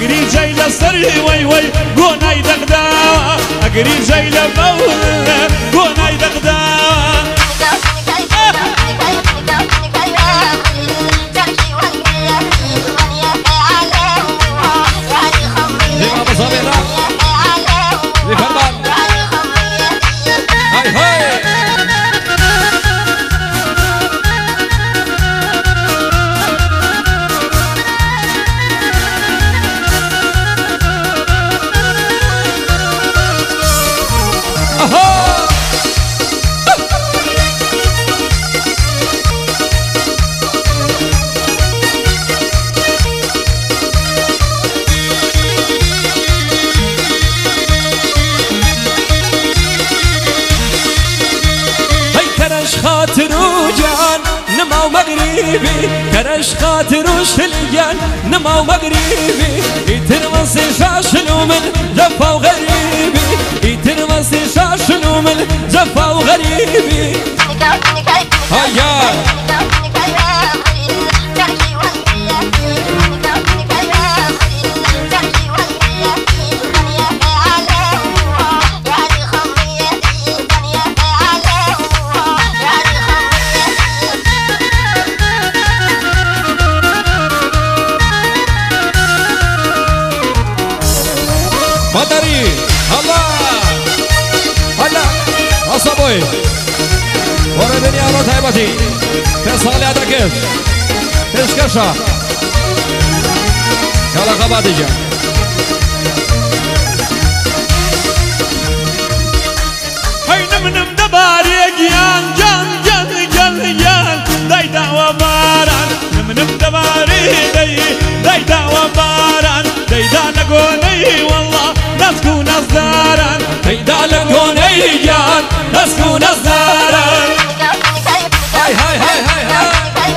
اقري جاي لسري وي وي قوناي دغداوة اقري جاي لمولى قوناي دغداوة نما ومغربي كرش خاطر وشليان نما ومغربي يترمسي شاشلو من جفا وغريبي يترمسي شاشلو من جفا وغريبي هيا مطري الله هلا عصبوي ورا الدنيا الله طيبتي فيصل يا دكيف ايش كشا يلا خباتيجا هاي نمنم دباريك يان جان جان جان جان داي دعوة باران نمنم دباري داي دعوة باران داي دعنا قولي والله نسكو نصداران هيدا لقوني جان نسكو نصداران هاي هاي هاي هاي هاي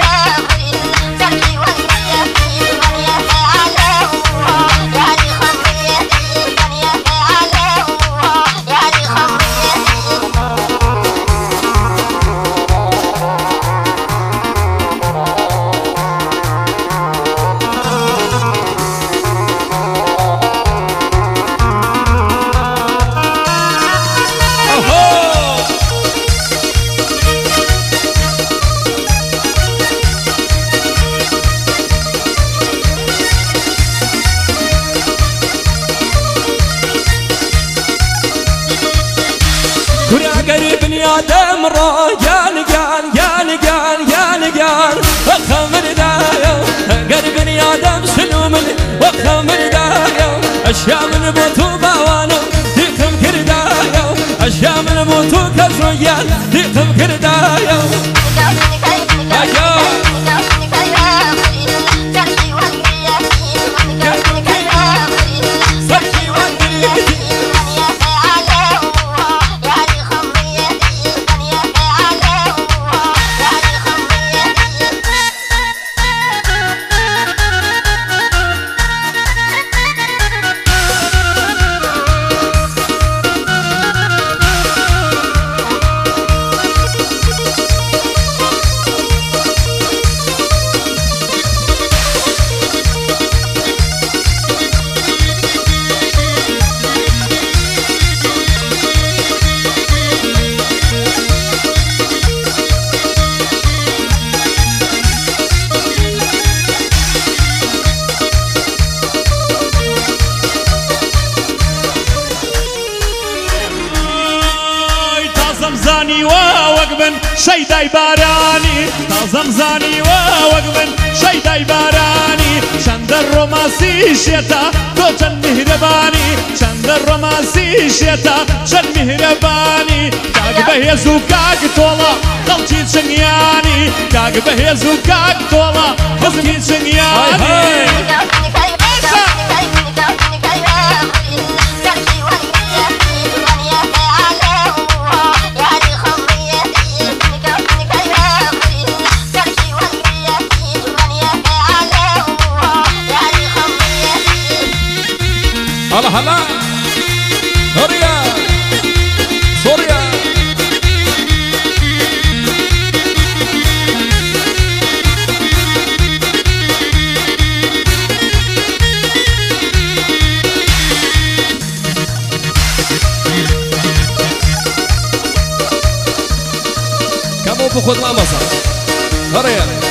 آدم را جان جان جان جان جان جان وخمر دايو قربني آدم سلومن وخمر دايو أشياء من بوتو باوانو ديكم كردايو أشياء من بوتو كزويان ديكم كردايو أيوه زمزاني ووقبن شيداي باراني زمزاني ووقبن شيداي باراني شند الروماسي شيتا دوجن مهرباني شند الروماسي شيتا جن مهرباني كاك بهيزو كاك طولا خلتي تشنياني كاك بهيزو كاك طولا خلتي تشنياني هلا هلا سوريا سوريا خود ما مزا هريا